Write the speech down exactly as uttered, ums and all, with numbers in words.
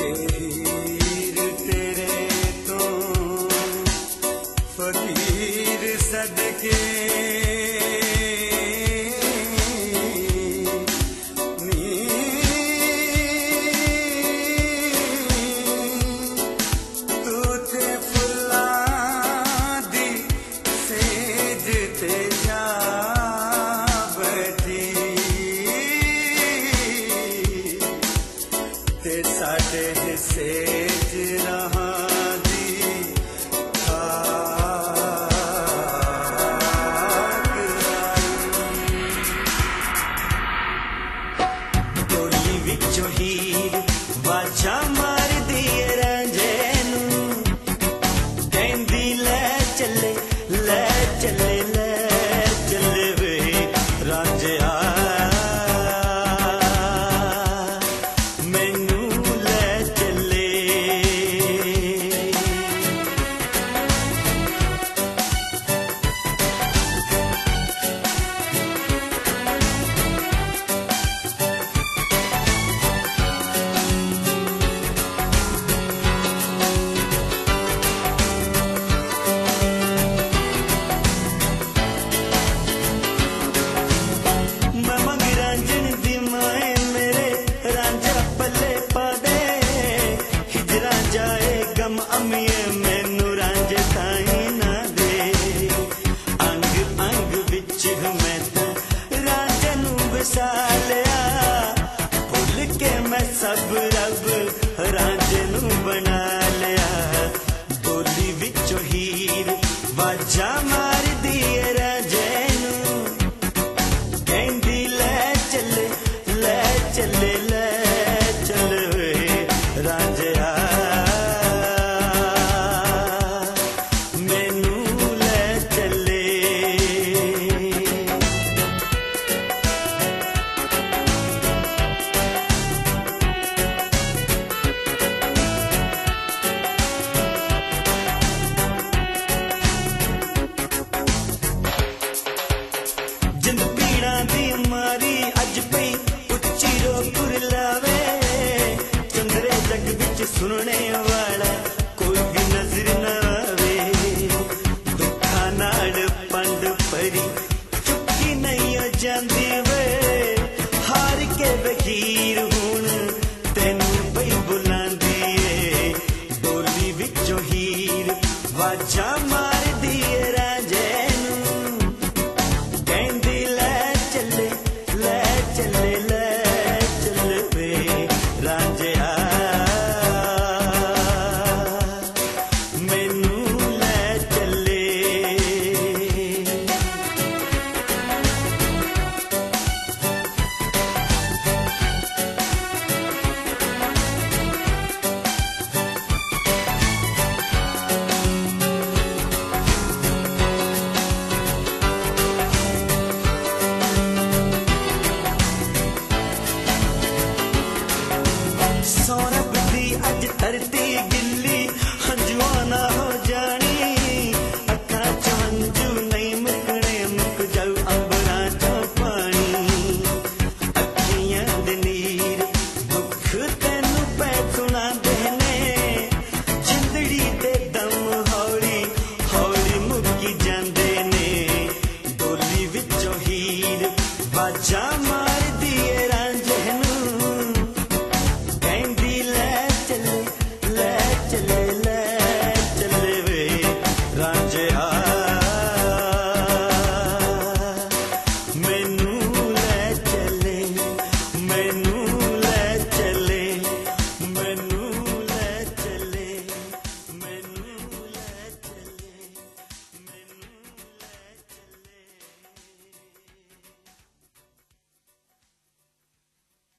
हीर तेरे तो फकीर सदके साडे हिस्से च रहा दी डोली विचों हीर बाजा मार दी रांझे नूं कहंदी ले चले ले चले ले चले वे रांझिया मैनू रांझे ताई ना दे अंग अंग विच मैं रांझे नू बसा लिया भुल के मैं सब रब रांझे नू बना लिया डोली विचों हीर बाजा मार दी रांझे नू कहंदी ले चले ले चले ले चले रांझिया मारी अज पई उच्ची रो कुरलावे चंद्रे जग बिच सुनने वाला कोई भी नजर न आवे दुखा नाल पंड परी चुकी नहीं हो जांदी वे हार के वकीर हुण तेनू पई बुलांदी ए डोली विचों हीर वाजा मार दी